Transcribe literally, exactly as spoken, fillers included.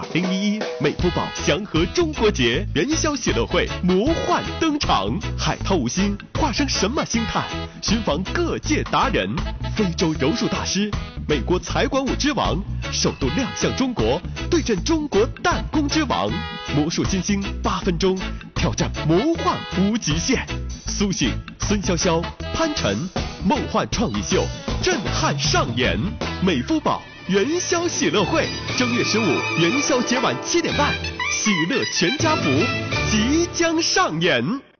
零一一美肤宝祥和中国节元宵喜乐会魔幻登场，海涛无心化身神马星态，寻访各界达人，非洲柔术大师，美国财管舞之王，首度亮相中国，对阵中国弹弓之王，魔术新星八分钟挑战魔幻无极限，苏醒、孙潇潇、潘晨，梦幻创意秀震撼上演，美肤宝元宵喜乐会，正月十五元宵节晚七点半，喜乐全家福即将上演。